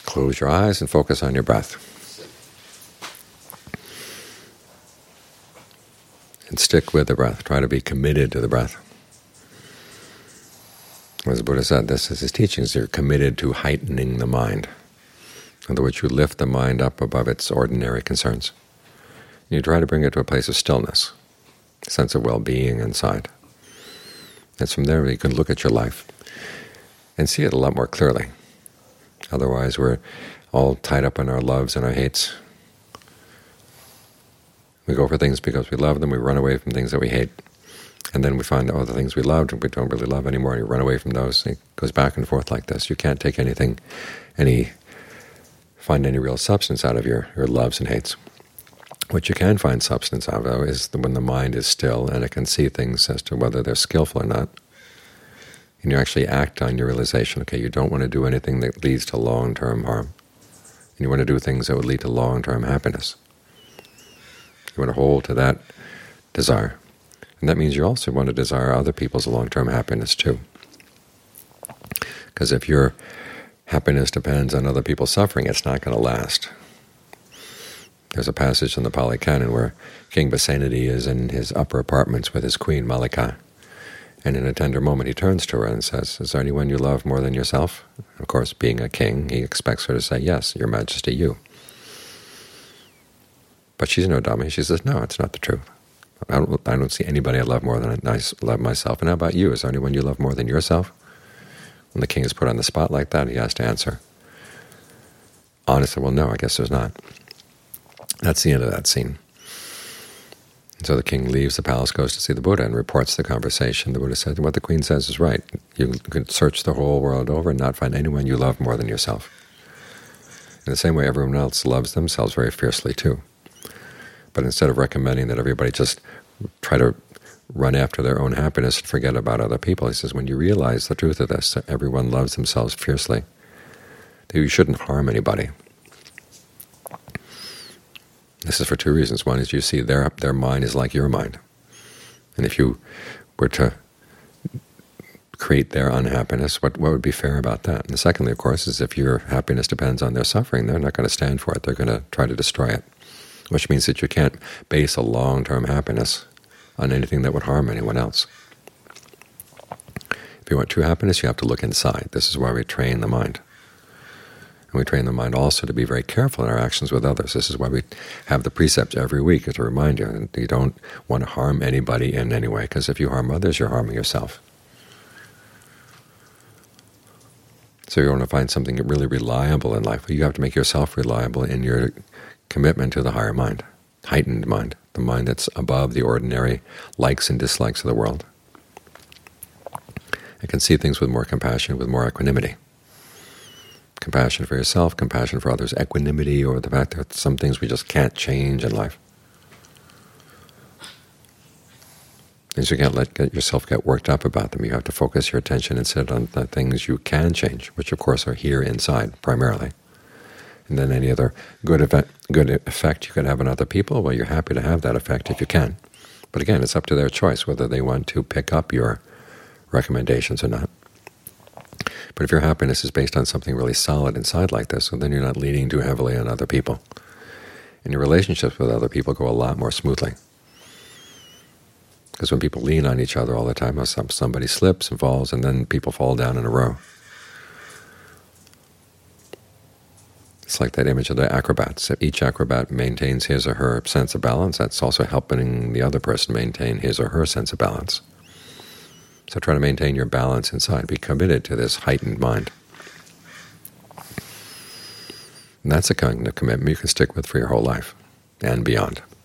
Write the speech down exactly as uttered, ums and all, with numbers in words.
Close your eyes and focus on your breath. And stick with the breath. Try to be committed to the breath. As the Buddha said, this is his teachings. You're committed to heightening the mind. In other words, you lift the mind up above its ordinary concerns. You try to bring it to a place of stillness, a sense of well-being inside. It's from there you can look at your life and see it a lot more clearly. Otherwise, we're all tied up in our loves and our hates. We go for things because we love them. We run away from things that we hate. And then we find all the things we loved we don't really love anymore, and you run away from those. It goes back and forth like this. You can't take anything, any, find any real substance out of your, your loves and hates. What you can find substance out of, though, is when the mind is still and it can see things as to whether they're skillful or not. And you actually act on your realization, okay, you don't want to do anything that leads to long-term harm. And you want to do things that would lead to long-term happiness. You want to hold to that desire. And that means you also want to desire other people's long-term happiness too. Because if your happiness depends on other people's suffering, it's not going to last. There's a passage in the Pali Canon where King Basenadi is in his upper apartments with his queen Mallika. And in a tender moment he turns to her and says, "Is there anyone you love more than yourself?" Of course, being a king, he expects her to say, "Yes, Your Majesty, you." But she's no dummy. She says, "No, it's not the truth. I don't, I don't see anybody I love more than I love myself. And how about you? Is there anyone you love more than yourself?" When the king is put on the spot like that, he has to answer honestly, well, no, I guess there's not. That's the end of that scene. And so the king leaves the palace, goes to see the Buddha, and reports the conversation. The Buddha said, what the queen says is right. You could search the whole world over and not find anyone you love more than yourself. In the same way, everyone else loves themselves very fiercely too. But instead of recommending that everybody just try to run after their own happiness and forget about other people, he says, when you realize the truth of this, that everyone loves themselves fiercely, that you shouldn't harm anybody. This is for two reasons. One is you see their their mind is like your mind. And if you were to create their unhappiness, what, what would be fair about that? And secondly, of course, is if your happiness depends on their suffering, they're not going to stand for it. They're going to try to destroy it, which means that you can't base a long-term happiness on anything that would harm anyone else. If you want true happiness, you have to look inside. This is why we train the mind. And we train the mind also to be very careful in our actions with others. This is why we have the precepts every week to remind you that you don't want to harm anybody in any way, because if you harm others, you're harming yourself. So you want to find something really reliable in life. You have to make yourself reliable in your commitment to the higher mind, heightened mind, the mind that's above the ordinary likes and dislikes of the world. It can see things with more compassion, with more equanimity. Compassion for yourself, compassion for others, equanimity over the fact that some things we just can't change in life. Things you can't let get yourself get worked up about them. You have to focus your attention instead on the things you can change, which of course are here inside primarily. And then any other good event, good effect you can have on other people, well, you're happy to have that effect if you can. But again, it's up to their choice whether they want to pick up your recommendations or not. But if your happiness is based on something really solid inside like this, well, then you're not leaning too heavily on other people. And your relationships with other people go a lot more smoothly. Because when people lean on each other all the time, somebody slips and falls, and then people fall down in a row. It's like that image of the acrobats. If each acrobat maintains his or her sense of balance, that's also helping the other person maintain his or her sense of balance. So try to maintain your balance inside. Be committed to this heightened mind. And that's a kind of commitment you can stick with for your whole life and beyond.